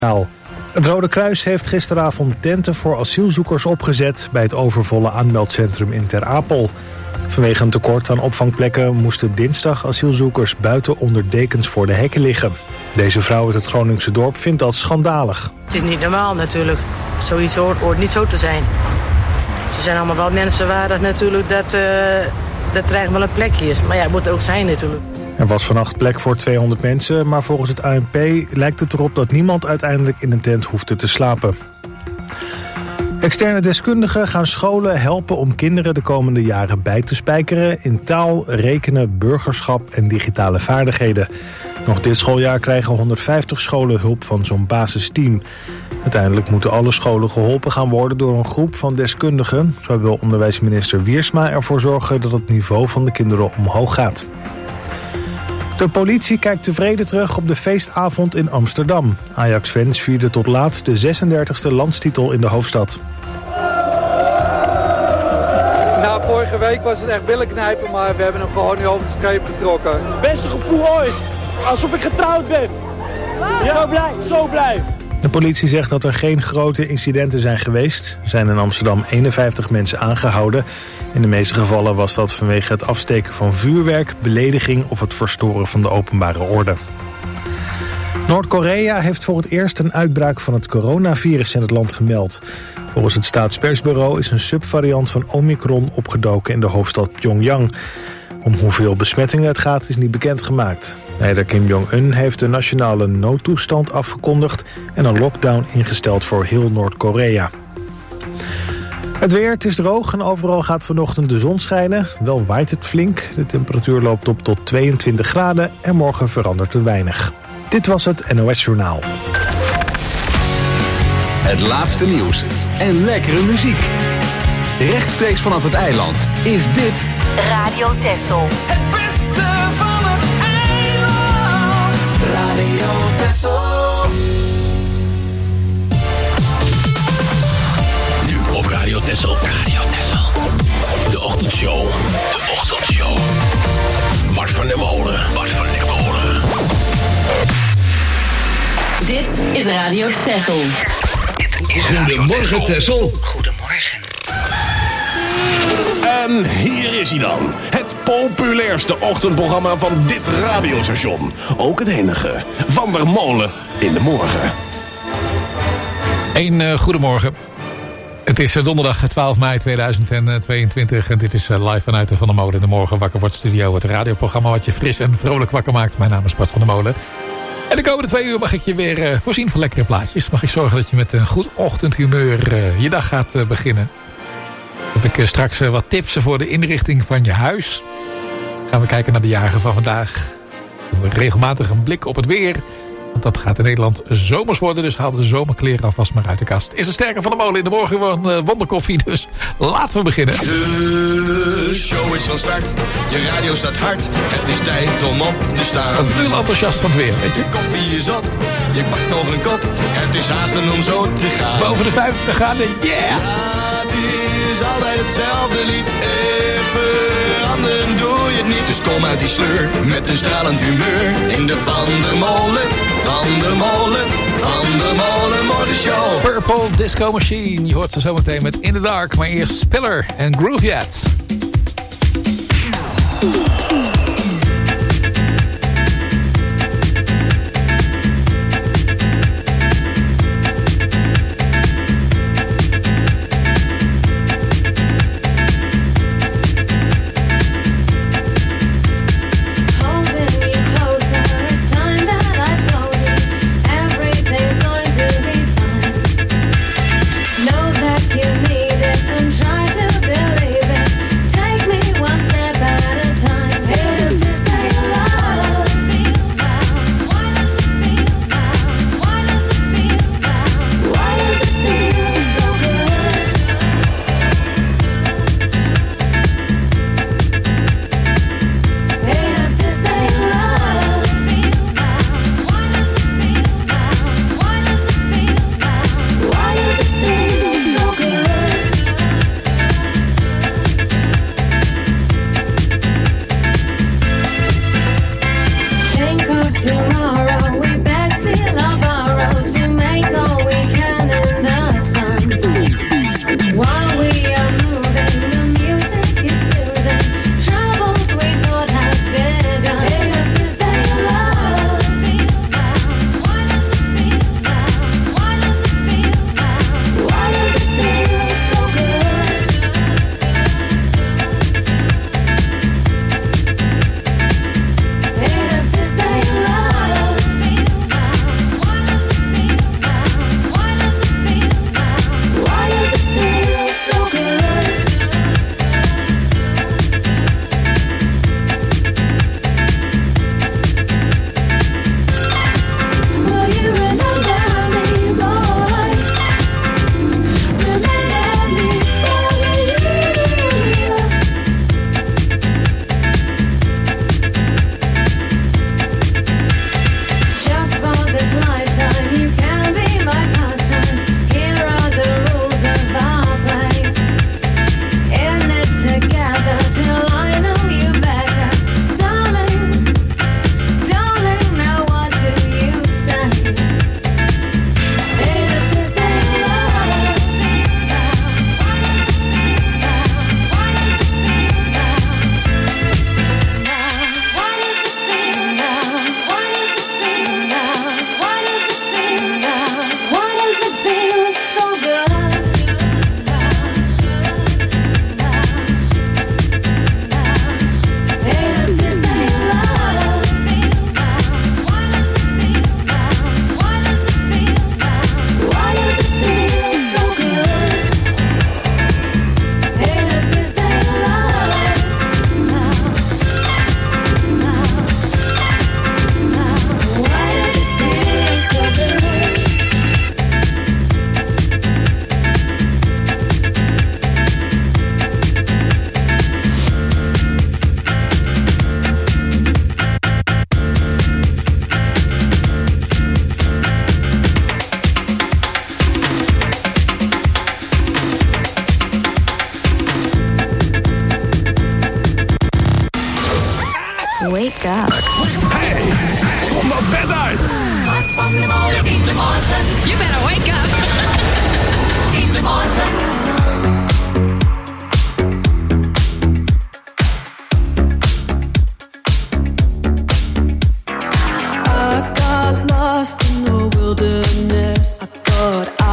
Het Rode Kruis heeft gisteravond tenten voor asielzoekers opgezet bij het overvolle aanmeldcentrum in Ter Apel. Vanwege een tekort aan opvangplekken moesten dinsdag asielzoekers buiten onder dekens voor de hekken liggen. Deze vrouw uit het Groningse dorp vindt dat schandalig. Het is niet normaal natuurlijk. Zoiets hoort niet zo te zijn. Ze zijn allemaal wel mensenwaardig natuurlijk dat er eigenlijk wel een plekje is. Maar ja, het moet er ook zijn natuurlijk. Er was vannacht plek voor 200 mensen, maar volgens het ANP lijkt het erop dat niemand uiteindelijk in een tent hoefde te slapen. Externe deskundigen gaan scholen helpen om kinderen de komende jaren bij te spijkeren in taal, rekenen, burgerschap en digitale vaardigheden. Nog dit schooljaar krijgen 150 scholen hulp van zo'n basisteam. Uiteindelijk moeten alle scholen geholpen gaan worden door een groep van deskundigen. Zo wil onderwijsminister Wiersma ervoor zorgen dat het niveau van de kinderen omhoog gaat. De politie kijkt tevreden terug op de feestavond in Amsterdam. Ajax-fans vierden tot laat de 36e landstitel in de hoofdstad. Nou, vorige week was het echt billen knijpen, maar we hebben hem gewoon nu over de streep getrokken. Beste gevoel ooit. Alsof ik getrouwd ben. Ja, zo blij. De politie zegt dat er geen grote incidenten zijn geweest. Er zijn in Amsterdam 51 mensen aangehouden. In de meeste gevallen was dat vanwege het afsteken van vuurwerk, belediging of het verstoren van de openbare orde. Noord-Korea heeft voor het eerst een uitbraak van het coronavirus in het land gemeld. Volgens het staatspersbureau is een subvariant van Omicron opgedoken in de hoofdstad Pyongyang. Om hoeveel besmettingen het gaat is niet bekendgemaakt. Leider Kim Jong-un heeft de nationale noodtoestand afgekondigd en een lockdown ingesteld voor heel Noord-Korea. Het weer, het is droog en overal gaat vanochtend de zon schijnen. Wel waait het flink, de temperatuur loopt op tot 22 graden en morgen verandert er weinig. Dit was het NOS Journaal. Het laatste nieuws en lekkere muziek. Rechtstreeks vanaf het eiland is dit Radio Texel. Het beste van het eiland. Radio Texel. Nu op Radio Texel. Radio Texel. De ochtendshow. De ochtendshow. Bart van der Molen. Bart van der Molen. Dit is Radio Texel. Goedemorgen Texel. Goedemorgen. En hier is hij dan. Het populairste ochtendprogramma van dit radiostation. Ook het enige. Van der Molen in de morgen. Goedemorgen. Het is donderdag 12 mei 2022 en dit is live vanuit de Van der Molen in de morgen. Wakker wordt studio, het radioprogramma wat je fris en vrolijk wakker maakt. Mijn naam is Bart van der Molen. En de komende 2 uur mag ik je weer voorzien van lekkere plaatjes. Mag ik zorgen dat je met een goed ochtendhumeur je dag gaat beginnen. Heb ik straks wat tips voor de inrichting van je huis. Gaan we kijken naar de jagen van vandaag. Doen we regelmatig een blik op het weer. Want dat gaat in Nederland zomers worden. Dus haal de zomerkleren alvast maar uit de kast. Is een sterke Van der Molen in de morgen van wonderkoffie. Dus laten we beginnen. De show is van start. Je radio staat hard. Het is tijd om op te staan. Ik ben nu enthousiast van het weer. Weet je? Je koffie is op. Je pakt nog een kop. Het is haasten om zo te gaan. Boven de 50 gaan. Yeah! Ja, het is altijd hetzelfde lied. Veranderen doe je het niet. Dus kom uit die sleur met een stralend humeur. In de Van der Molen, Van der Molen, Van der Molen morgenshow. Purple Disco Machine. Je hoort ze zometeen met In the Dark. Maar eerst Spiller en Grooveyard. Try to believe it. Take me one step at a time.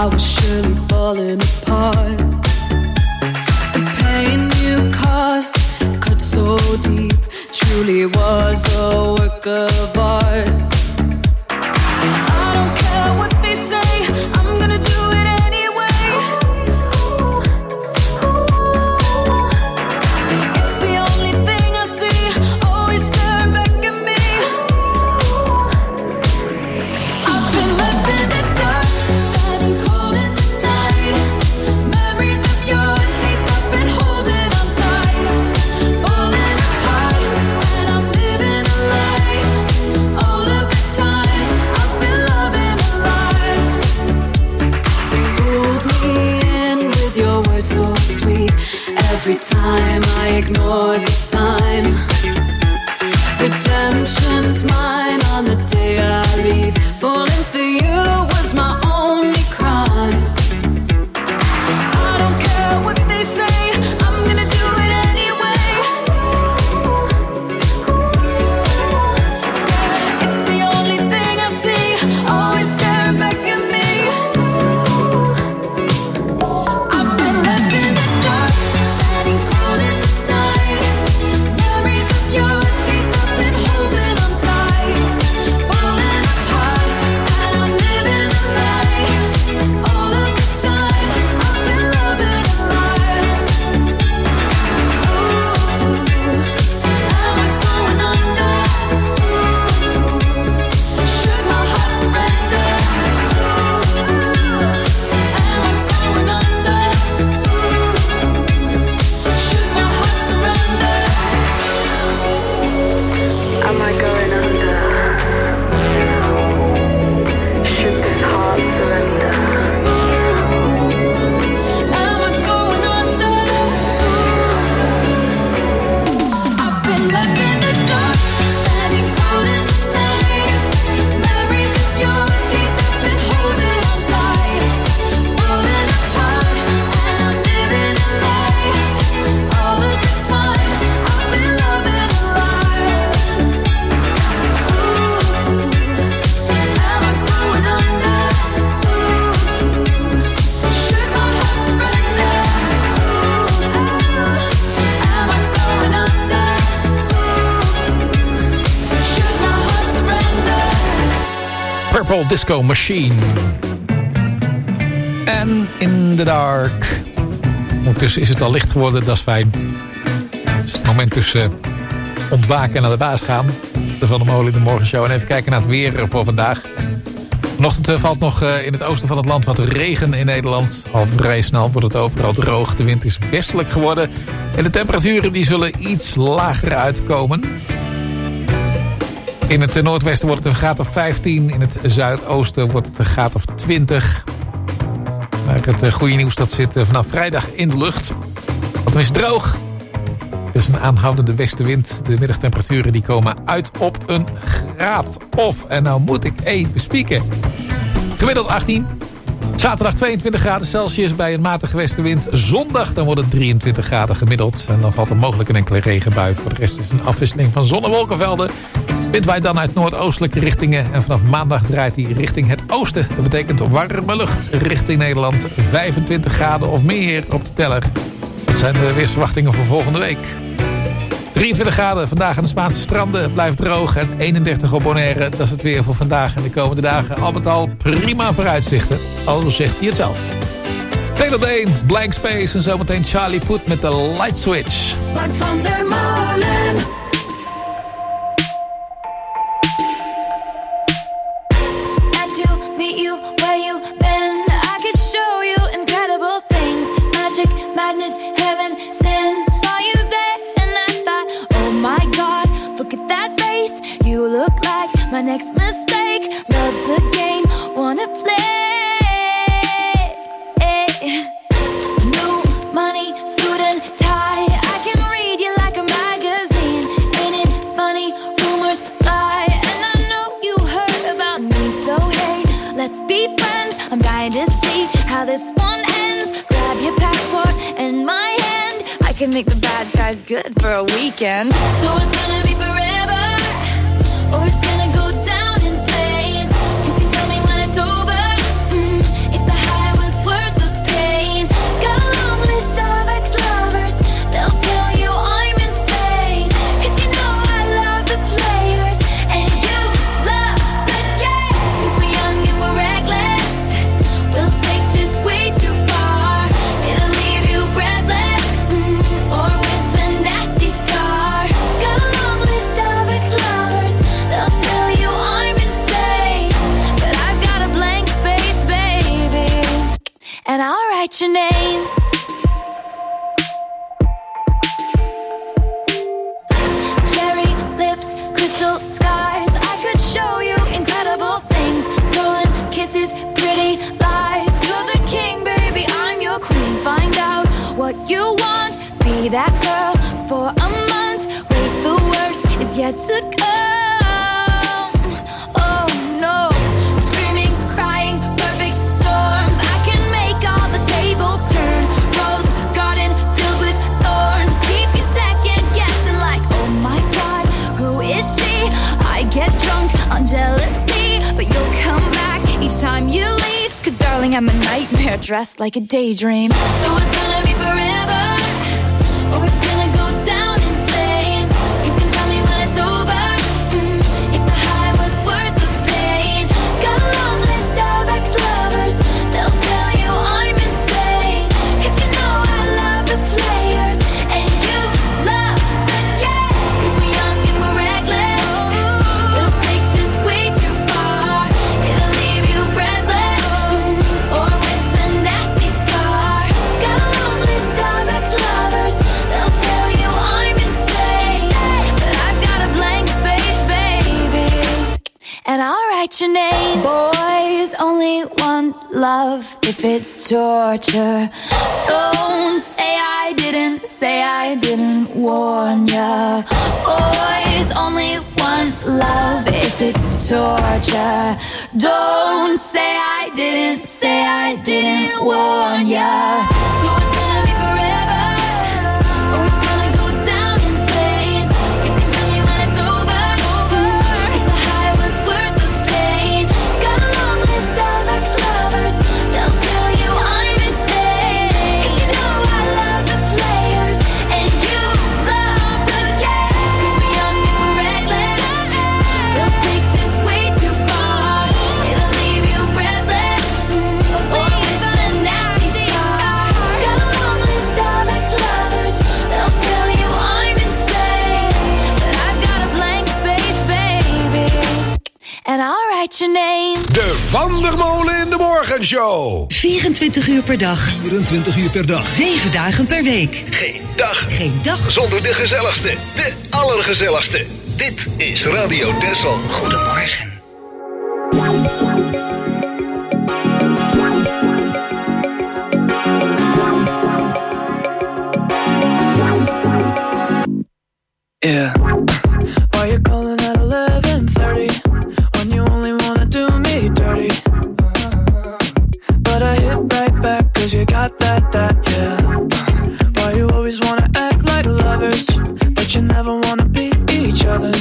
was surely falling apart. The pain you caused cut so deep, truly was a work of art. I don't care what they say, I'm gonna do it anyway. It's the only thing I see, always staring back at me. I've been left in the dark, standing cold in the night. Memories of your taste, I've been holding on tight. Falling apart, and I'm living a lie. All of this time, I've been loving a lie. Hold me in with your words so sweet. Every time I ignore the sign. Redemption's mine on the day I leave. Falling for you was my only crime. I don't care what they say, I'm gonna do it anyway. It's the only thing I see, always staring back at me. I've been left in the dark, standing cold in the night. Memories of your taste, I've been holding on tight. Falling apart, and I'm living a lie. All of this time, I've been loving a lie. Am I going under? Should my heart surrender? Am I going under? Should my heart surrender? Am I going under? Should this heart surrender? Am I going under? I've been left in the dark, standing cold in the night. Memories of your taste, I've been holding on tight. Falling apart, and I'm living a lie. All of this time, I've been loving a lie. Am I going under? Should my heart surrender? Am I going under? Should my heart surrender? Purple Disco Machine. En in the dark. Ondertussen is het al licht geworden, dat is fijn. Het is het moment tussen ontwaken en naar de baas gaan. De Van der Molen in de Morgenshow. En even kijken naar het weer voor vandaag. Vanochtend valt nog in het oosten van het land wat regen in Nederland. Al vrij snel wordt het overal droog. De wind is westelijk geworden. En de temperaturen die zullen iets lager uitkomen. In het noordwesten wordt het een graad of 15. In het zuidoosten wordt het een graad of 20. Maar het goede nieuws dat zit vanaf vrijdag in de lucht. Want dan is het droog. Het is een aanhoudende westenwind. De middagtemperaturen die komen uit op een graad of. En nou moet ik even spieken. Gemiddeld 18. Zaterdag 22 graden Celsius bij een matige westenwind. Zondag dan wordt het 23 graden gemiddeld. En dan valt er mogelijk een enkele regenbui. Voor de rest is een afwisseling van zon- en wolkenvelden. Wind waait dan uit noordoostelijke richtingen. En vanaf maandag draait hij richting het oosten. Dat betekent warme lucht richting Nederland. 25 graden of meer op de teller. Dat zijn de weersverwachtingen voor volgende week. 23 graden vandaag aan de Spaanse stranden. Het blijft droog. En 31 op Bonaire. Dat is het weer voor vandaag en de komende dagen. Al met al prima vooruitzichten. Al zegt hij het zelf. Taylor Dane, Blank Space. En zometeen Charlie Puth met de Light Switch. Bart van der Molen. Madness, heaven, sin. Saw you there and I thought, oh my God, look at that face. You look like my next mistake. Love's a game, wanna play. New money, suit and tie. I can read you like a magazine. Ain't it funny, rumors fly. And I know you heard about me, so hey, let's be friends. I'm dying to see how this one ends. Grab your passport and my hand. I can make the bad guys good for a weekend. So it's gonna be forever, or it's gonna go down in flames. You can tell me when it's over, if the high was and I'll write your name. Cherry lips, crystal skies, I could show you incredible things. Stolen kisses, pretty lies. You're the king, baby, I'm your queen. Find out what you want, be that girl for a month. Wait, the worst is yet to come. Oh no, screaming, crying, perfect storms. I can make all the tables turn. Rose garden filled with thorns. Keep you second guessing like, oh my God, who is she? I get drunk on jealousy, but you'll come back each time you leave. Cause darling, I'm a nightmare dressed like a daydream. So it's gonna be forever, or it's gonna go down in flames. You can tell me when it's over, if the high was worth the pain. Got a long list of ex-lovers, they'll tell you I'm insane. Cause you know I love the players, and you love the game. Cause we're young and we're reckless, we'll take this way too far. It'll leave you breathless, or with a nasty scar. Got a long list of ex-lovers, they'll tell you I'm insane. But I've got a blank space, baby, and I'll write your name. Boys only want love if it's torture. Don't say I didn't warn ya. Boys only want love if it's torture. Don't say I didn't warn ya. So it's gonna be forever, or it's gonna go down in flames. You can tell me when it's over, if the high was worth the pain. Got a long list of ex-lovers, they'll tell you I'm insane. Cause you know I love the players, and you love the game. Cause we're young and we're reckless, we'll take this way too far. It'll leave you breathless, or with a nasty scar. Got a long list of ex-lovers, they'll tell you I'm insane. But I've got a blank space, baby, and I'll write your name. De Van der Molen in de Morgenshow. 24 uur per dag. 24 uur per dag. 7 dagen per week. Geen dag. Geen dag zonder de gezelligste. De allergezelligste. Dit is Radio Texel. Goedemorgen. Yeah. Why you calling at 11:30 when you only wanna do me dirty? But I hit right back 'cause you got that, yeah. Why you always wanna act like lovers, but you never wanna be each other's?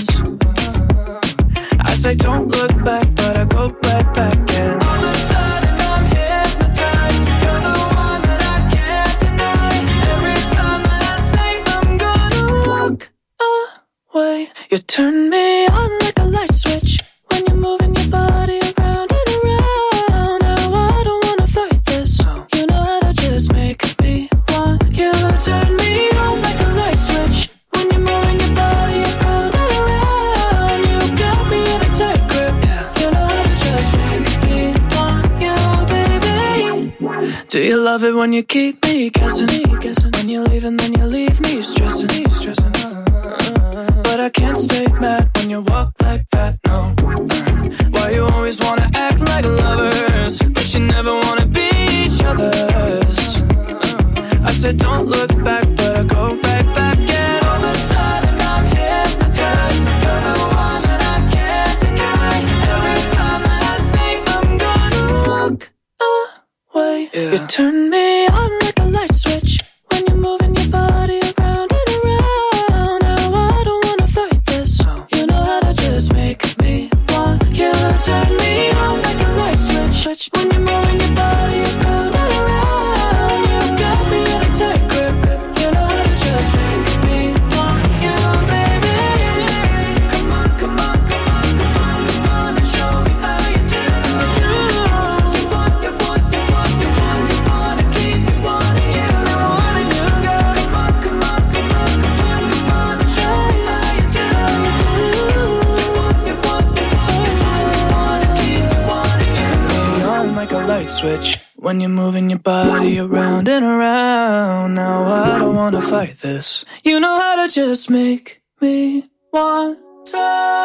I say don't look back, but I go right back and all of a sudden I'm hypnotized. You're the one that I can't deny. Every time that I say I'm gonna walk away, you turn me on like a light switch when you're moving your body around and around. Now I don't wanna fight this, you know how to just make me want you. Turn me on like a light switch when you're moving your body around and around. You got me in a tight grip, you know how to just make me want you, baby. Do you love it when you keep me guessing? When you leave and then you leave me stressing. But I can't stay mad when you walk like that, no. Why you always wanna act like lovers, but you never wanna be each other's? I said don't look back, but I go right back and all of a sudden I'm hypnotized. You're the one that I can't deny. Every time that I say I'm gonna walk away, you turn me on like a light switch when you're moving your body around and around. Now I don't wanna fight this, you know how to just make me want you. Turn me on like a light switch when you're moving your body around and around. You got me in a tight grip, you know how to just make me want you, baby. Come on, come on, come on, come on, come on and show me how you do. You want, you want, you want, you want, you wanna keep me wanting you. Wanting you, girl. Come on, come on, come on, come on, come on and show me how you do. You want, you want, you want, you want, you wanna keep me wanting you. Turn me on like a light switch when you're moving your body around and around. Now I don't wanna fight this. You know how to just make me want to.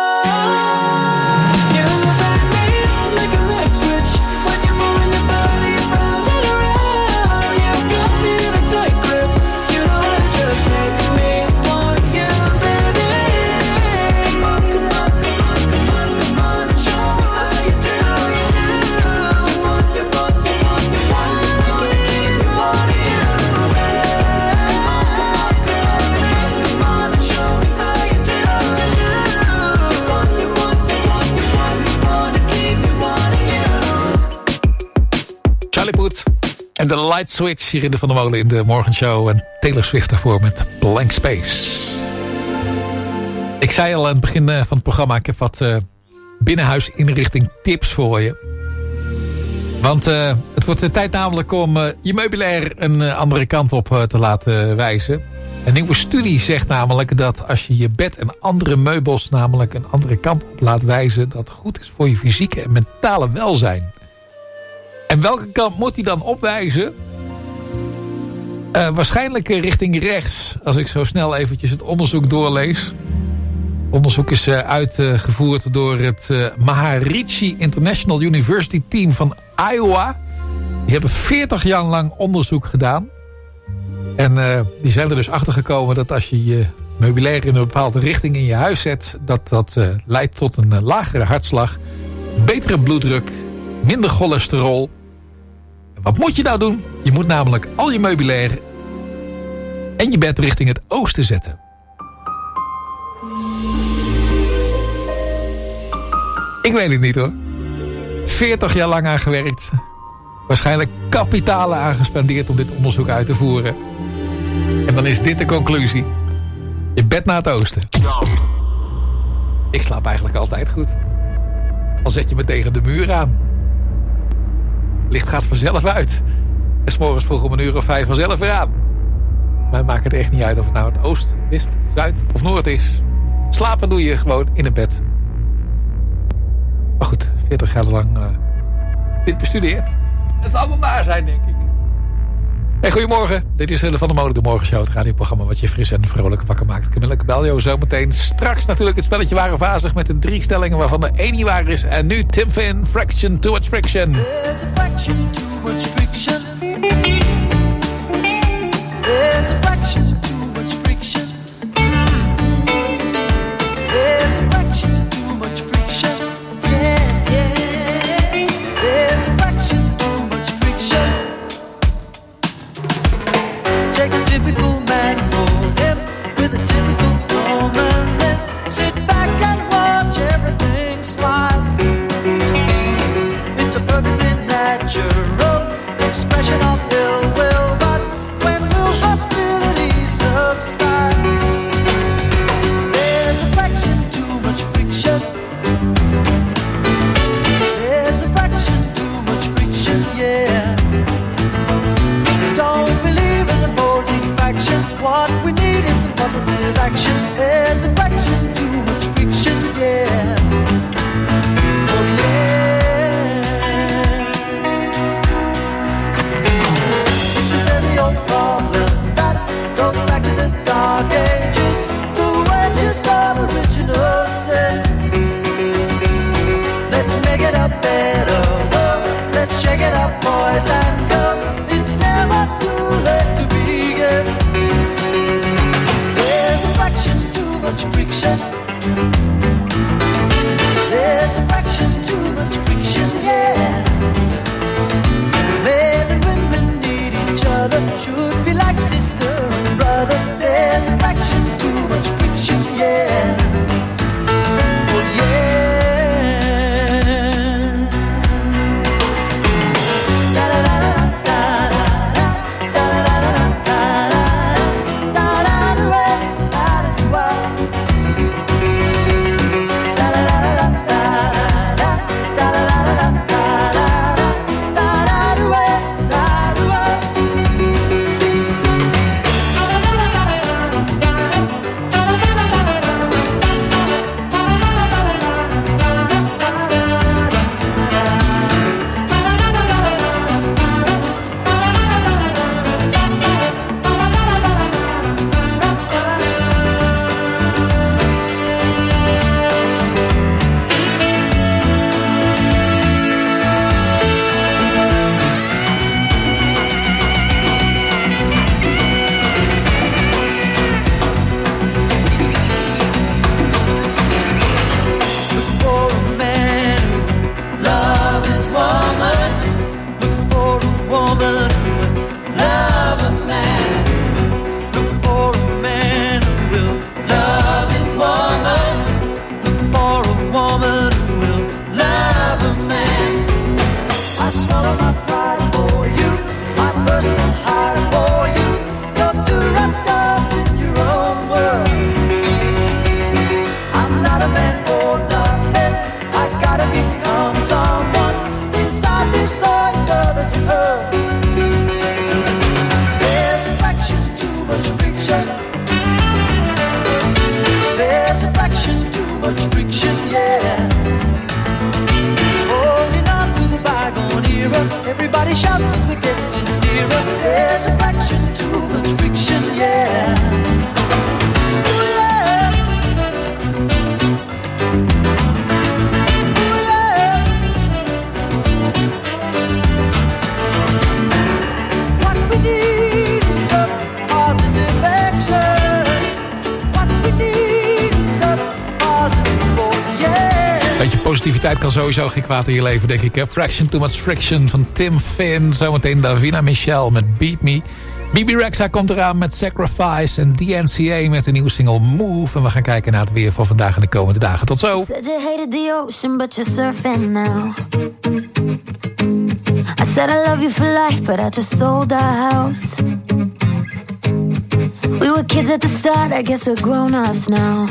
You turn me on like a light switch when you're moving your body around and around. You got me in a tight grip. You know how to just make me want you, baby. Come on, come on, come on, come on, come on, and show me how you do. You want, you want, you want, you want, you want, you want you. Come on and show me how you do. You want, you want, you want, you want, you want to keep me wanting you. Charlie Puth en de Light Switch hier in de Van der Molen in de Morgenshow. En Taylor Swift ervoor met Blank Space. Ik zei al aan het begin van het programma, ik heb wat binnenhuisinrichting tips voor je. Want het wordt de tijd namelijk om je meubilair een andere kant op te laten wijzen. Een nieuwe studie zegt namelijk dat als je je bed en andere meubels namelijk een andere kant op laat wijzen, dat het goed is voor je fysieke en mentale welzijn. En welke kant moet die dan opwijzen? Waarschijnlijk richting rechts, als ik zo snel eventjes het onderzoek doorlees. Het onderzoek is uitgevoerd door het Maharishi International University Team van Iowa. Die hebben 40 jaar lang onderzoek gedaan. En die zijn er dus achter gekomen dat als je je meubilair in een bepaalde richting in je huis zet, dat leidt tot een lagere hartslag, betere bloeddruk, minder cholesterol. En wat moet je nou doen? Je moet namelijk al je meubilair en je bed richting het oosten zetten. Ik weet het niet hoor. 40 jaar lang aan gewerkt. Waarschijnlijk kapitalen aangespendeerd om dit onderzoek uit te voeren. En dan is dit de conclusie. Je bed naar het oosten. Ik slaap eigenlijk altijd goed. Al zet je me tegen de muur aan. Licht gaat vanzelf uit. En 's morgens vroeg om 1:05 vanzelf weer aan. Mij maakt het echt niet uit of het nou het oost, west, zuid of noord is. Slapen doe je gewoon in het bed. Maar goed, 40 jaar lang dit bestudeerd. Het zal allemaal waar zijn, denk ik. Hey, goedemorgen. Dit is Van der Molen, de Morgenshow. Het radioprogramma wat je fris en vrolijk wakker maakt. Camilla Cabello zometeen. Straks natuurlijk het spelletje Waar of Wazig met de 3 stellingen waarvan de 1 niet waar is. En nu Tim Finn, Fraction, Too Much Friction. There's a fraction, too much friction. There's a fraction, too much friction. There's a fraction, too much friction. Yeah, yeah. There's a fraction, too much friction. Take a typical man, mold him with a typical woman, then sit back and watch everything slide. It's a perfectly natural expression of ill will, but when will hostility subside? There's a fraction, too much friction. There's a fraction, too much friction, yeah. Don't believe in opposing factions. What we need is some positive action. There's a fraction, too much friction, yeah. Oh yeah. It's a very old problem that goes back to the dark ages. The wages of original sin. Let's make it a better world. Let's shake it up, boys and girls. It's never too late to begin. There's a fraction, too much friction. There's a fraction, too much friction, yeah. Men and women need each other. Should be like sister and brother. There's a fraction, too much friction, yeah. Oh yeah. Everybody shout as we're getting nearer. There's a fraction too much friction, yeah. Positiviteit kan sowieso geen kwaad in je leven, denk ik. Hè? Fraction Too Much Friction van Tim Finn. Zometeen Davina Michelle met Beat Me. Bibi Rexha komt eraan met Sacrifice. En DNCA met de nieuwe single Move. En we gaan kijken naar het weer voor vandaag en de komende dagen. Tot zo. Said you hated the ocean, but you're surfing now. I said I love you for life, but I just sold our house. We were kids at the start, I guess we're grown-ups now.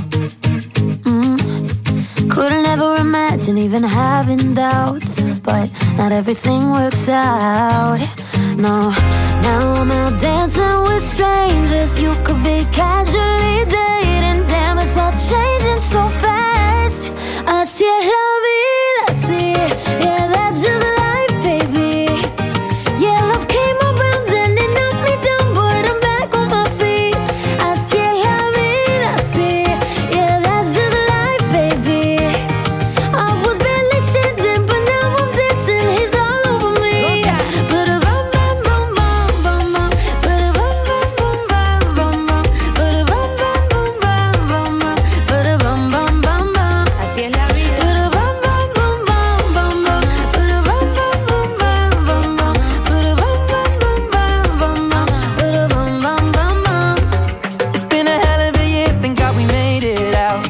Couldn't ever imagine even having doubts, but not everything works out. No, now I'm out dancing with strangers. You could be casually dating. Damn, it's all changing so fast. Así es la vida, sí. Yeah, that's just life, baby. Yeah, love came around and it knocked me down, but I'm back on my feet. Así es la vida, sí. Yeah, that's just life, baby. I was barely standing, but now I'm dancing. He's all over me. Ba-da-bum, bum, bum, bum, bum, bum. Ba-da-bum, bum, bum, bum, bum, bum. Ba-da-bum, bum, bum, bum, bum, bum. Ba-da-bum, bum, bum, bum. Así es la vida. Ba-da-bum, bum, bum, bum, bum, bum. Ba-da-bum, bum, bum, bum, bum, bum. Ba-da-bum, bum, bum, bum, bum, bum. Ba-da-bum, bum, bum, bum. It's been a hell of a year, thank God we made it out.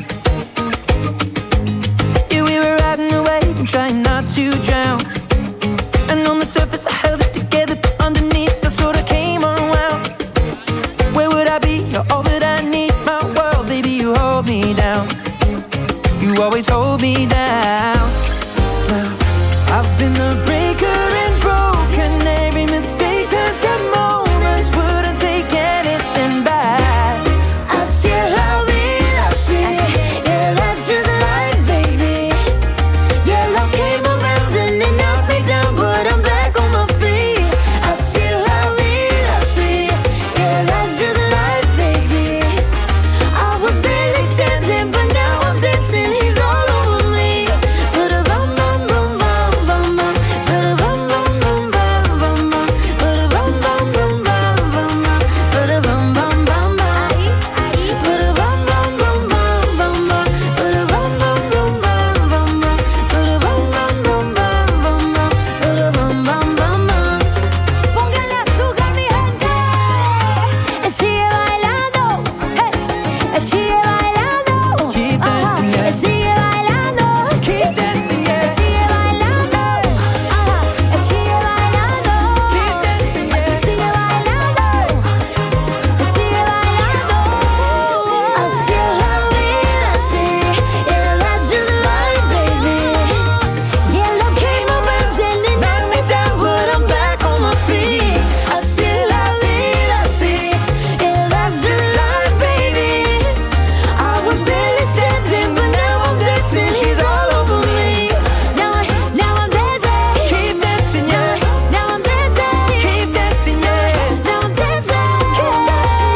Yeah, we were riding away and trying not to drown. And on the surface I held it together, but underneath I sort of came unwound. Where would I be? You're all that I need, my world, baby, you hold me down. You always hold me down. Well, I've been the breaker and broken. Every mistake turns to moments. Wouldn't take anything back. Así es la vida, sí. Yeah, that's just life, baby. Yeah, love came around and it knocked me down, but I'm back on my feet. Así es la vida, sí. Yeah, that's just life, baby. I was barely standing, but now I'm dancing. He's all over me. Ba-da-bum, bum, bum, bum, bum, bum. Ba-da-bum, bum, bum, bum, bum, bum. Ba-da-bum, bum, bum, bum, bum, bum. Ba-da-bum, bum, bum, bum. Ba-da-bum, bum, bum, bum, bum, bum. Ba-da-bum, bum, bum, bum, bum, bum. Ba-da-bum, bum, bum, bum, bum, bum. Ba-da-bum, bum, bum, bum. Póngale azúcar, mi gente. Sigue bailando. Hey. Sigue bailando. Keep dancing, yeah. Sigue bailando. Keep dancing, yeah. Sigue bailando. Sigue bailando. Keep dancing, yeah. Sigue bailando. Sigue bailando. Así es la vida, sí. Yeah, that's just life, baby. Yeah, love came around and it knocked me down, but I'm back on my feet. Así es la vida, sí. Yeah, that's just life, baby. I was barely standing, but now I'm dancing. She's all over me. Now I'm dancing. Keep dancing, yeah. Now I'm dancing. Keep dancing, yeah. Now I'm dancing. Keep dancing.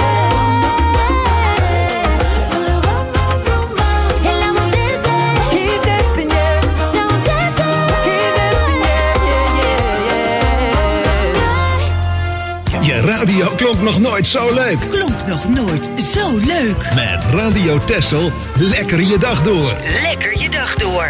Yeah, now I'm dancing. Keep dancing, yeah. Now I'm dancing. Keep dancing, yeah. Je radio klonk nog nooit zo leuk. Klonk nog nooit zo leuk. Met Radio Texel, lekker je dag door. Lekker je dag door.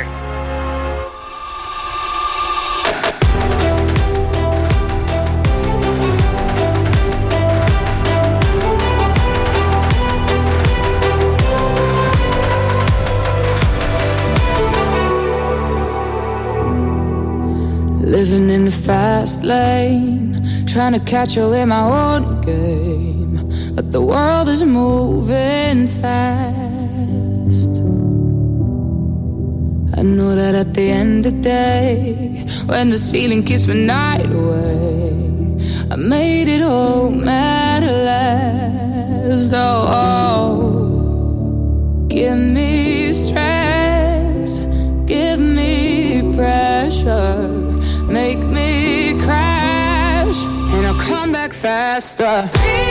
Living in the fast lane, trying to catch up in my own game, but the world is moving fast. I know that at the end of the day, when the ceiling keeps my night away, I made it all matter less. Oh, give me stress, give me pressure, make me cry. faster.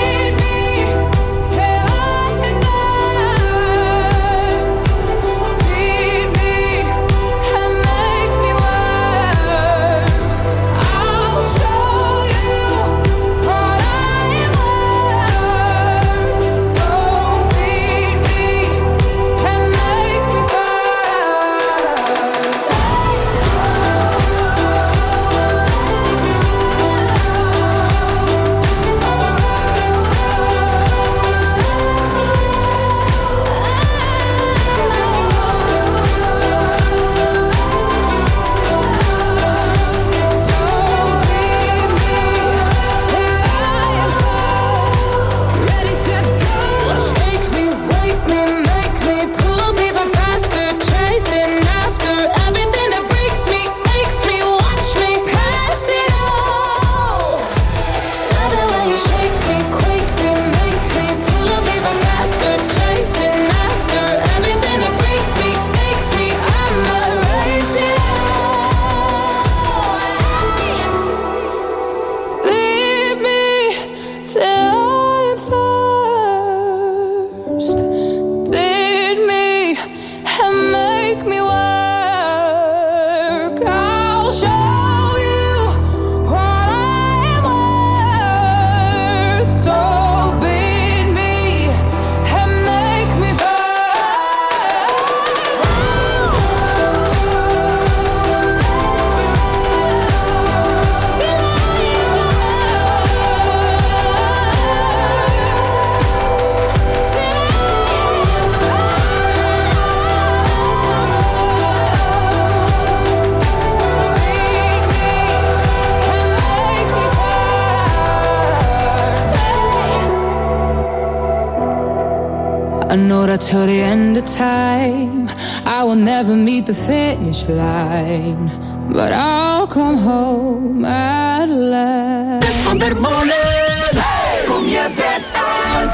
I know that till the end of time I will never meet the finish line, but I'll come home at last. Van der Molen, kom je bed uit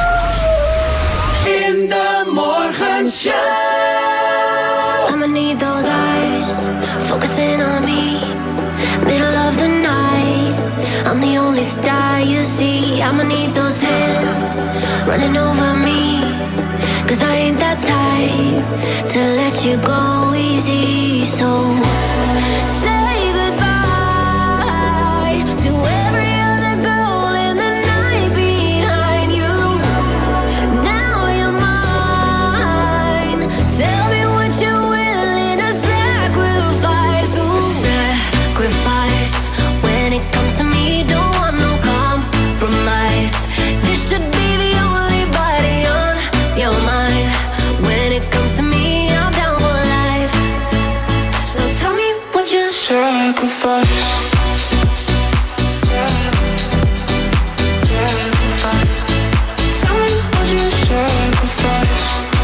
in de morgenshow. I'ma need those eyes focusing on me, middle of the night. I'm the only star you see. I'ma need those hands running over me, 'cause I ain't that type to let you go easy. So say goodbye to every other girl in the night behind you. Now you're mine. Tell me what you're willing to sacrifice. Ooh. Sacrifice when it comes to me. Don't want no compromise. This should be the only body on your mind. When it comes to me, I'm down for life. So tell me what you sacrifice. Tell me what you sacrifice.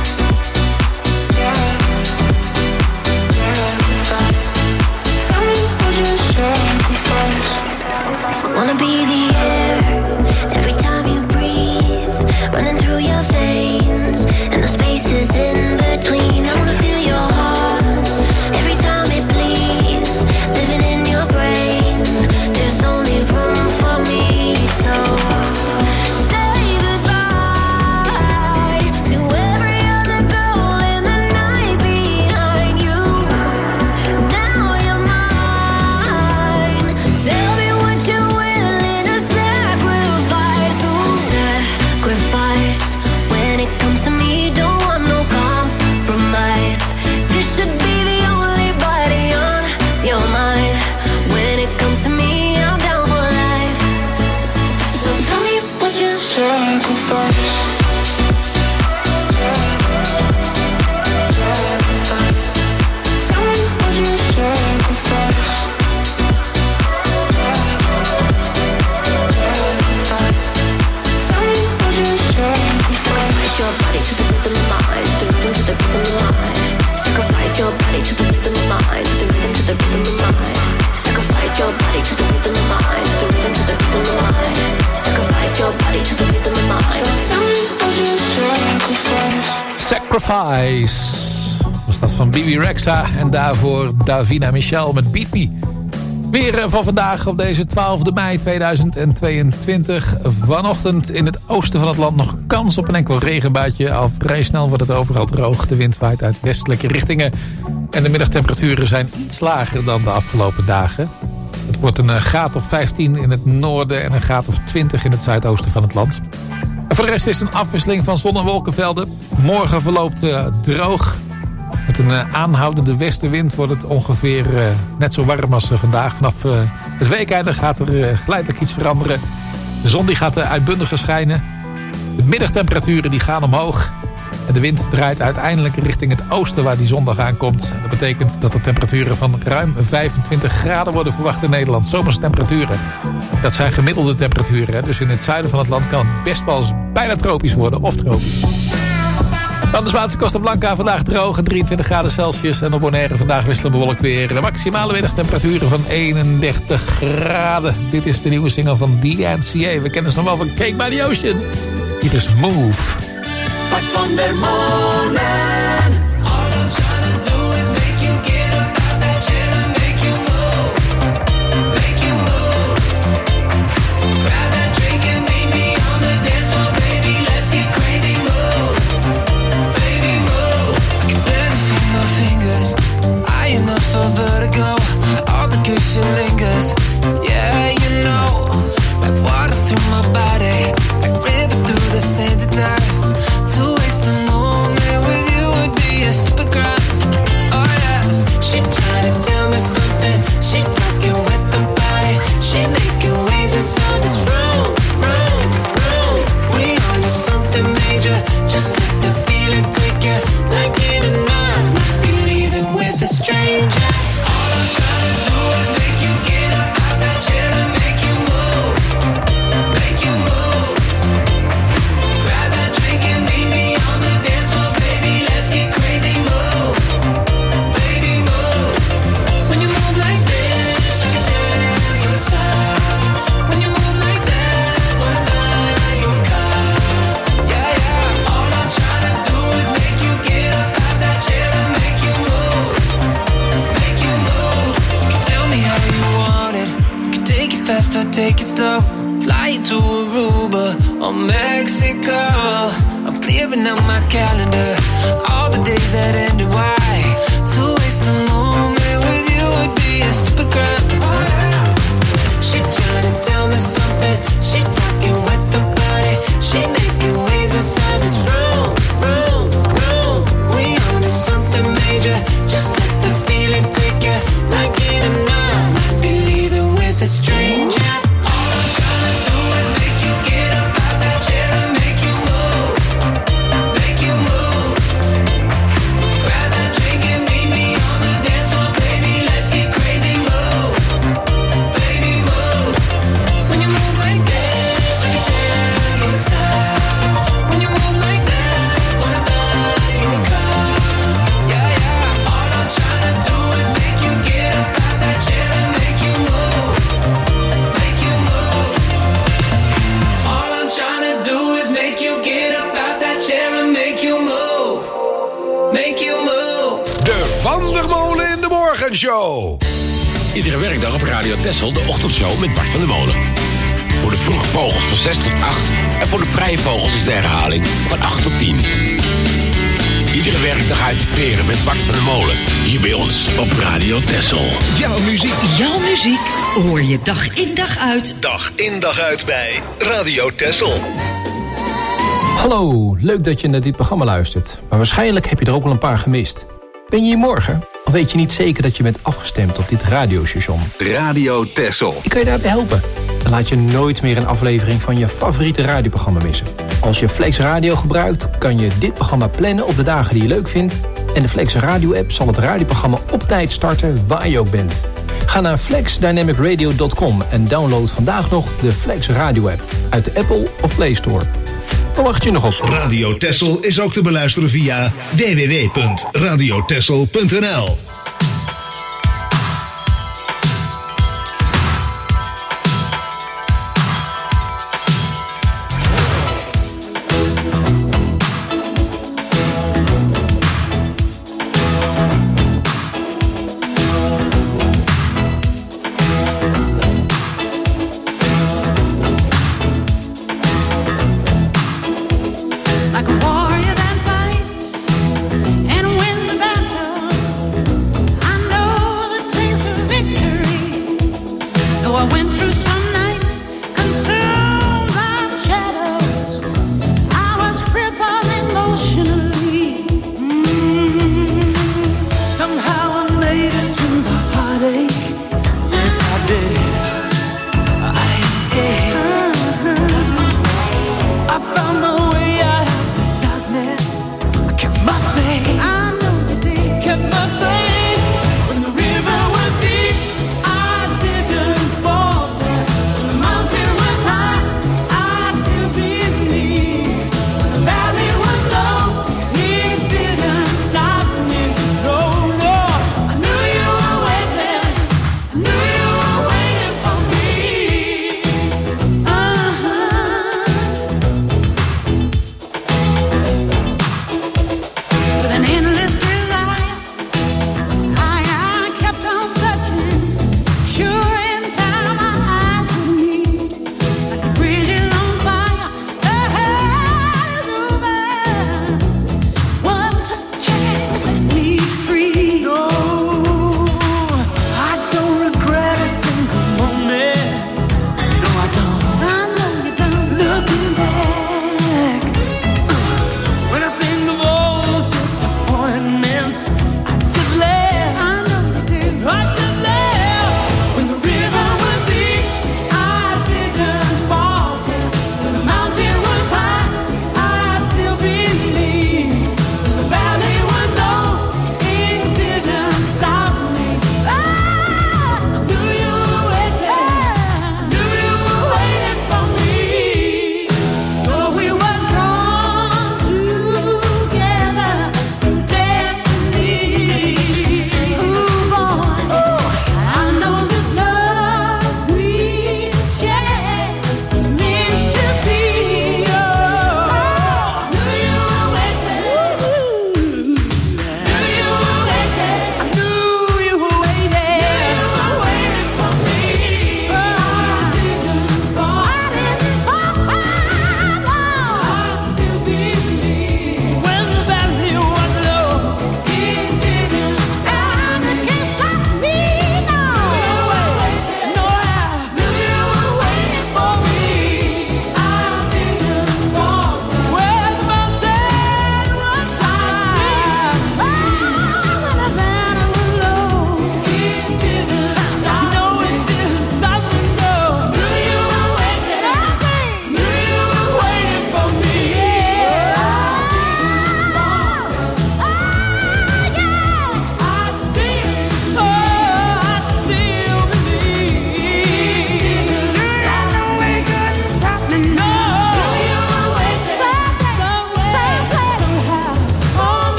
Tell me what you sacrifice. Wanna be the air every time you breathe, running through your veins and the spaces in between. I wanna feel your heart every time it bleeds, living in your brain. There's only room for me, so say goodbye to every other girl in the night behind you. Now you're mine. Tell me what you're willing to sacrifice. Ooh. Sacrifice when it comes to me. Don't want no compromise. This should be the only body on your mind. When it comes to me, I'm down for life. So tell me what you sacrifice. Tell me what you sacrifice. Tell me what you sacrifice. Sacrifice your body to the rhythm of mine, to the rhythm, to the rhythm of mine. Sacrifice your body to the rhythm of mine, to the rhythm, to the rhythm of mine. Sacrifice your body to the rhythm of mine, to the rhythm, to the rhythm of mine. Sacrifice your body to the rhythm of mine. So tell me what you sacrifice. Sacrifice was dat van Bibi Rexha en daarvoor Davina Michel met Beat Me. Weer van vandaag op deze 12e mei 2022. Vanochtend in het oosten van het land nog kans op een enkel regenbuitje. Al vrij snel wordt het overal droog. De wind waait uit westelijke richtingen. En de middagtemperaturen zijn iets lager dan de afgelopen dagen. Het wordt een graad of 15 in het noorden en een graad of 20 in het zuidoosten van het land. En voor de rest is het een afwisseling van zon- en wolkenvelden. Morgen verloopt droog. Met een aanhoudende westenwind wordt het ongeveer net zo warm als vandaag. Vanaf het weekende gaat er geleidelijk iets veranderen. De zon die gaat uitbundiger schijnen. De middagtemperaturen die gaan omhoog. En de wind draait uiteindelijk richting het oosten waar die zondag aankomt. En dat betekent dat de temperaturen van ruim 25 graden worden verwacht in Nederland. Zomerse temperaturen. Dat zijn gemiddelde temperaturen. Hè? Dus in het zuiden van het land kan het best wel eens bijna tropisch worden of tropisch. Dan de Spaanse Costa Blanca vandaag droog en 23 graden Celsius. En op Bonaire vandaag wisselen bewolkt weer. De maximale middagtemperaturen van 31 graden. Dit is de nieuwe single van DNCA. We kennen ze nog wel van Cake by the Ocean. Hier is Move. Bart van der Molen. All I'm trying to do is make you get up out that chair and make you move. Make you move. Grab that drink and meet me on the dance floor, baby. Let's get crazy, move. Baby, move. I can barely feel my fingers. High enough for vertigo. All the good shit lingers. Yeah, you know. Like water through my body. Like river through the sands of time. To waste a moment with you would be a stupid crime. Oh yeah. She trying to tell me something. She talking with her body. She making waves inside this room, room, room. We on to something major. Just let the feeling take you. Like even now, be leaving with a stranger. All I'm trying to do is make you get up out that chair and make you move. Make you move. Grab that drink and meet me on the dance floor, baby. Let's get crazy, move. Baby, move. When you move like this, I can tell you're a star. When you move like that, wanna buy you a car. Yeah, yeah. All I'm trying to do is make you get up out that chair and make you move. Make you move. You can tell me how you want it. You can take it fast or take it slow. Fly you to Aruba or Mexico. I'm clearing out my calendar. All the days that ended, why? To waste a moment with you would be a stupid crime. She trying to tell me something. She talking with her body. She making waves inside this room, room, room. We on to something major. Just let the feeling take you. Like even now, be leaving with a stranger. All I'm trying to do is make you get up out that chair and make you move. Make you move. Grab that drink and meet me on the dance floor, baby. Let's get crazy, move. Baby, move. When you move like this, I can tell you're a star. When you move like that, wanna buy you a car. Yeah, yeah. All I'm trying to do is make you get up out that chair and make you move. Make you move. All I'm trying to do is make you get up out that chair and make you move. Make you move. De Van der Molen in de Morgenshow. Iedere werkdag op Radio Texel de ochtendshow met Bart van der Molen. Voor de vroege vogels van 6 tot 8 en voor de vrije vogels is de herhaling van 8 tot 10. Iedere werkdag uit de veren met Bart van der Molen. Hier bij ons op Radio Texel. Jouw muziek. Jouw muziek hoor je dag in dag uit. Dag in dag uit bij Radio Texel. Hallo, leuk dat je naar dit programma luistert. Maar waarschijnlijk heb je er ook al een paar gemist. Ben je hier morgen? Of weet je niet zeker dat je bent afgestemd op dit radiostation? Radio Texel. Ik kan je daarbij helpen. Dan laat je nooit meer een aflevering van je favoriete radioprogramma missen. Als je Flex Radio gebruikt, kan je dit programma plannen op de dagen die je leuk vindt. En de Flex Radio app zal het radioprogramma op tijd starten waar je ook bent. Ga naar flexdynamicradio.com en download vandaag nog de Flex Radio app uit de Apple of Play Store. Waar wacht je nog op? Radio Texel is ook te beluisteren via www.radiotexel.nl.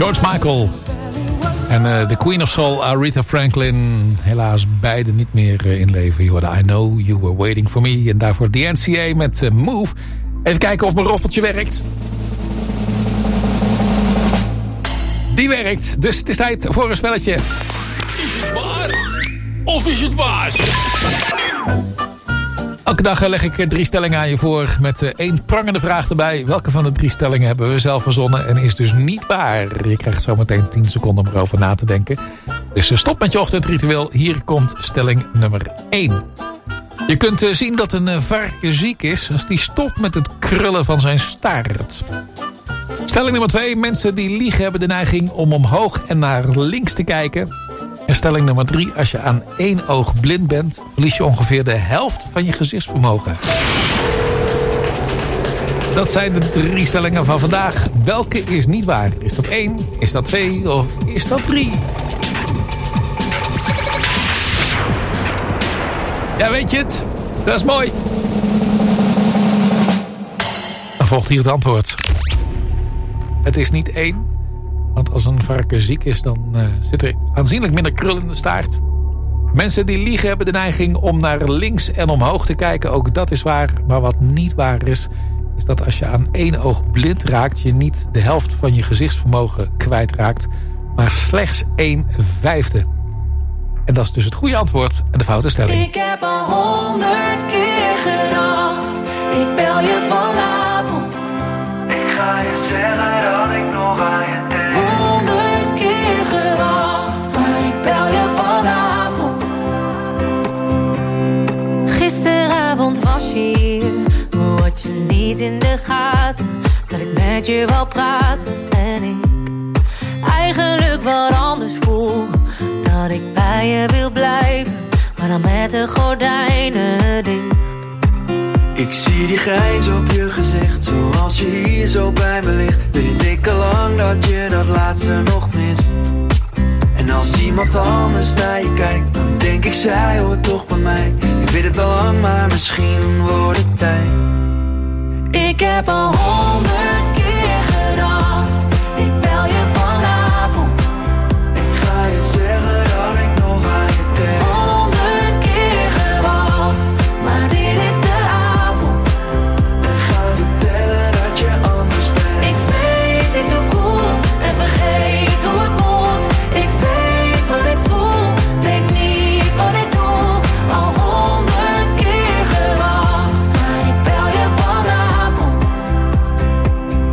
George Michael en de Queen of Soul, Aretha Franklin. Helaas beide niet meer in leven. Je hoorde I Know You Were Waiting For Me. En daarvoor The NCA met Move. Even kijken of mijn roffeltje werkt. Die werkt. Dus het is tijd voor een spelletje. Is het waar? Of is het waar? Elke dag leg ik 3 stellingen aan je voor met 1 prangende vraag erbij. Welke van de 3 stellingen hebben we zelf verzonnen en is dus niet waar? Je krijgt zo meteen 10 seconden om erover na te denken. Dus stop met je ochtendritueel. Hier komt stelling nummer 1. Je kunt zien dat een varken ziek is als die stopt met het krullen van zijn staart. Stelling nummer 2. Mensen die liegen hebben de neiging om omhoog en naar links te kijken. En stelling nummer 3. Als je aan 1 oog blind bent, verlies je ongeveer de helft van je gezichtsvermogen. Dat zijn de 3 stellingen van vandaag. Welke is niet waar? Is dat 1? Is dat 2? Of is dat 3? Ja, weet je het? Dat is mooi. Dan volgt hier het antwoord. Het is niet 1. Want als een varken ziek is, dan zit er aanzienlijk minder krul in de staart. Mensen die liegen hebben de neiging om naar links en omhoog te kijken. Ook dat is waar. Maar wat niet waar is dat als je aan 1 oog blind raakt, je niet de helft van je gezichtsvermogen kwijtraakt, maar slechts 1/5. En dat is dus het goede antwoord en de foute stelling. Ik heb al 100 keer gedacht, ik bel je vanavond. Ik ga je zeggen dat ik nog aan je denk. 100 keer gewacht, maar ik bel je vanavond. Gisteravond was je hier, maar had je niet in de gaten dat ik met je wou praten. En ik eigenlijk wat anders voel, dat ik bij je wil blijven, maar dan met de gordijnen dicht. Ik zie die grijns op je gezicht, zoals je hier zo bij me ligt. Weet ik al lang dat je dat laatste nog mist. En als iemand anders naar je kijkt, dan denk ik zij hoort toch bij mij. Ik weet het al lang, maar misschien wordt het tijd. Ik heb al 100 keer gedacht, ik bel je vanavond. Ik ga je zeggen dat ik nog aan je denk. 100 keer gewacht, maar dit is de avond. En ga vertellen dat je anders bent. Ik weet, ik doe cool en vergeet hoe het moet. Ik weet wat ik voel, weet niet wat ik doe. Al 100 keer gewacht, maar ik bel je vanavond.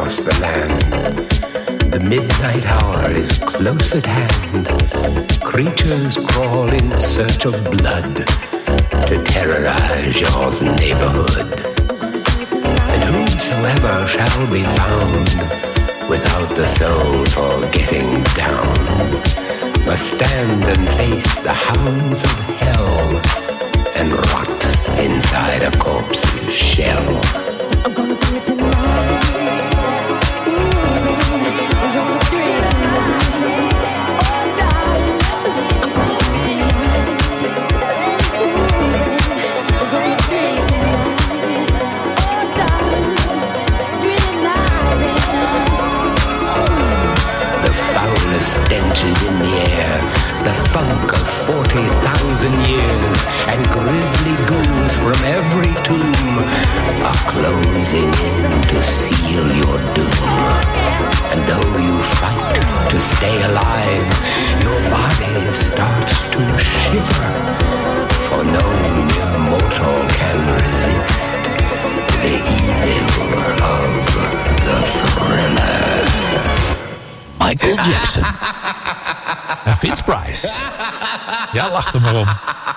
across the land. The midnight hour is close at hand. Creatures crawl in search of blood to terrorize your neighborhood. And whosoever shall be found without the soul for getting down must stand and face the hounds of hell and rot inside a corpse's shell. I'm gonna do it tonight. I'm gonna do it tonight. Oh, darling, I'm gonna do it tonight. I'm gonna do it tonight. Oh, darling, do it tonight. The foulest stench is in the air, the funk of 40,000 years, and grisly ghouls from every tomb are closing in to seal your doom. And though you fight to stay alive, your body starts to shiver, for no mere mortal can resist the evil of the Thriller. Michael Jackson. En Vince Price. Ja, lach er maar om.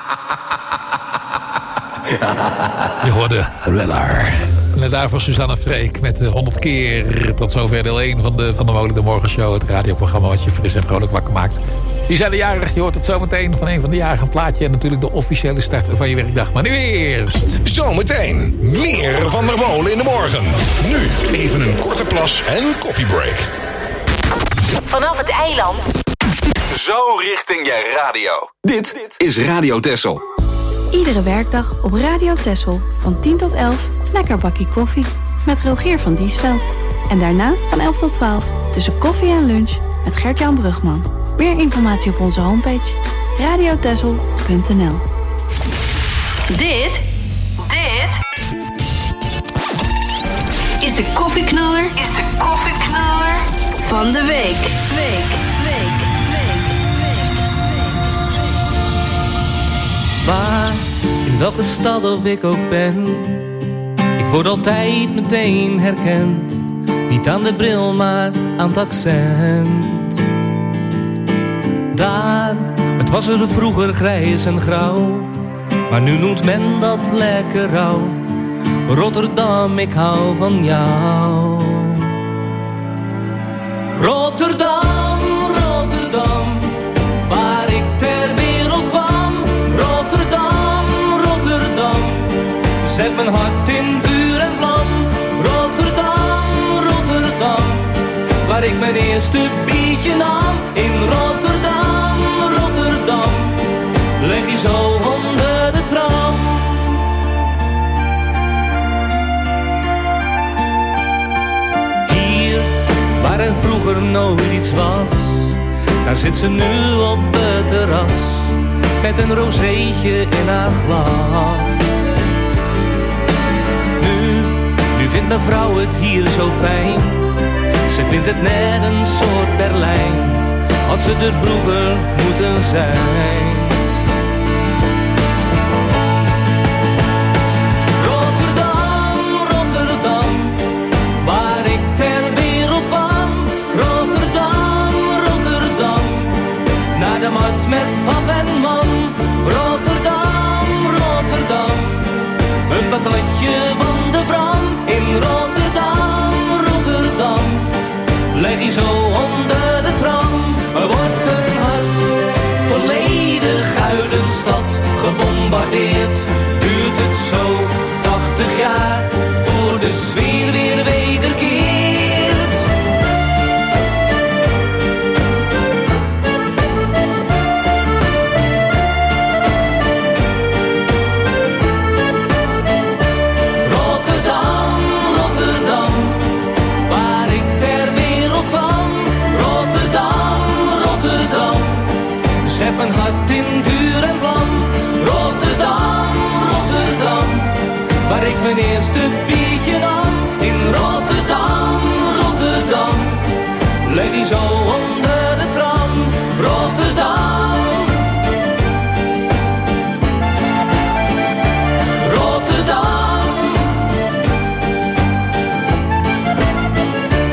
Je hoorde Thriller. En daarvoor Suzanne Freek met 100 keer. Tot zover deel 1 van de Molen de Morgenshow. Het radioprogramma wat je fris en vrolijk wakker maakt. Die zijn de jarig. Je hoort het zometeen van een van de jarigen plaatje. En natuurlijk de officiële start van je werkdag. Maar nu eerst. Zometeen meer van der Molen in de morgen. Nu even een korte plas en koffiebreak. Vanaf het eiland. Zo richting je radio. Dit is Radio Texel. Iedere werkdag op Radio Texel van 10 tot 11 lekker bakkie koffie met Rogier van Diesveld. En daarna van 11 tot 12 tussen koffie en lunch met Gert-Jan Brugman. Meer informatie op onze homepage radiotexel.nl. Dit is de koffieknaller van de week. Maar in welke stad of ik ook ben, ik word altijd meteen herkend. Niet aan de bril, maar aan het accent. Daar, het was er vroeger grijs en grauw, maar nu noemt men dat lekker rauw. Rotterdam, ik hou van jou. Rotterdam, Rotterdam, waar ik ter wereld kwam. Rotterdam, Rotterdam, zet mijn hart in vuur en vlam. Rotterdam, Rotterdam, waar ik mijn eerste biertje nam. In Rotterdam, Rotterdam, leg je zo onder de tram. Hier, waar er vroeger nooit iets was, daar zit ze nu op het terras met een rozeetje in haar glas. Nu vindt mijn vrouw het hier zo fijn. Ze vindt het net een soort Berlijn, had ze er vroeger moeten zijn. Rotterdam, Rotterdam, waar ik ter wereld kwam. Rotterdam, Rotterdam, naar de markt met pap en mam. Rotterdam, Rotterdam, een patatje van de Bram. In Rotterdam, Rotterdam, leg je zo onder de tram. Er wordt een hart, volledig uit een stad gebombardeerd. Duurt het zo 80 jaar, voor de sfeer weer wederkeert. Rotterdam, Rotterdam, waar ik ter wereld kwam. Rotterdam, Rotterdam, zet mijn hart in vuur en vlam. Rotterdam, Rotterdam, waar ik mijn eerste biertje nam. In Rotterdam, Rotterdam, leg die zo onder de tram. Rotterdam, Rotterdam,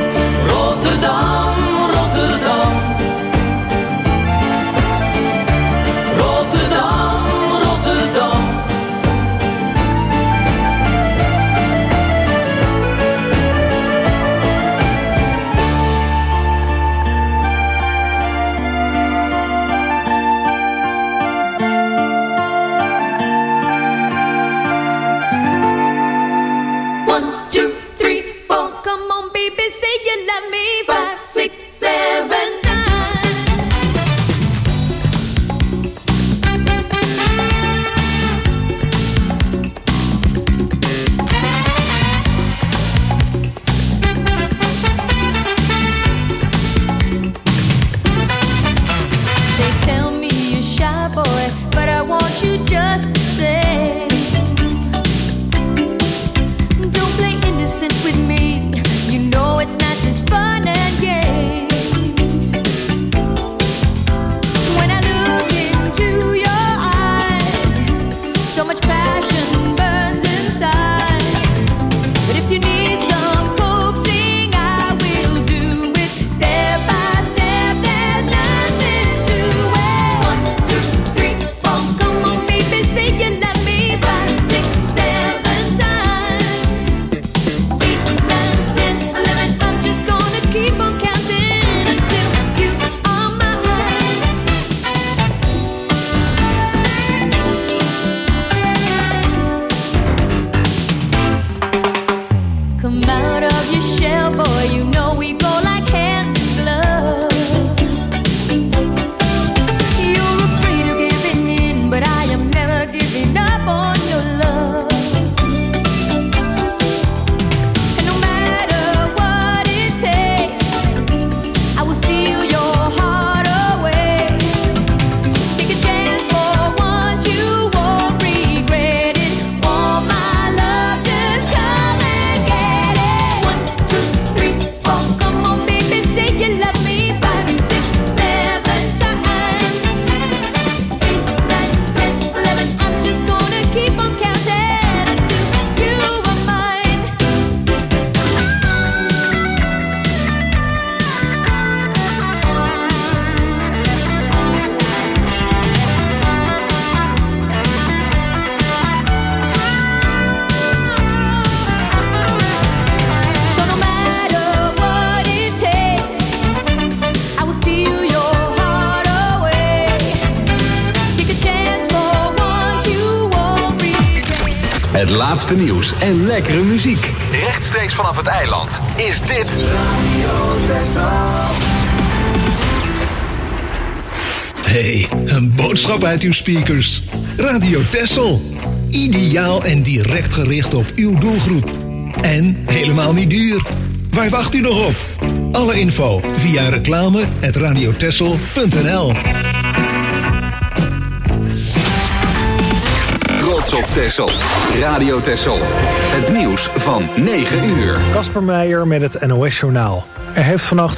Het laatste nieuws en lekkere muziek. Rechtstreeks vanaf het eiland is dit Hey, een boodschap uit uw speakers. Radio Texel. Ideaal en direct gericht op uw doelgroep. En helemaal niet duur. Waar wacht u nog op? Alle info via reclame@radiotexel.nl. Trots op Texel. Radio Texel. Het nieuws van 9 uur. Kasper Meijer met het NOS Journaal. Er heeft vannacht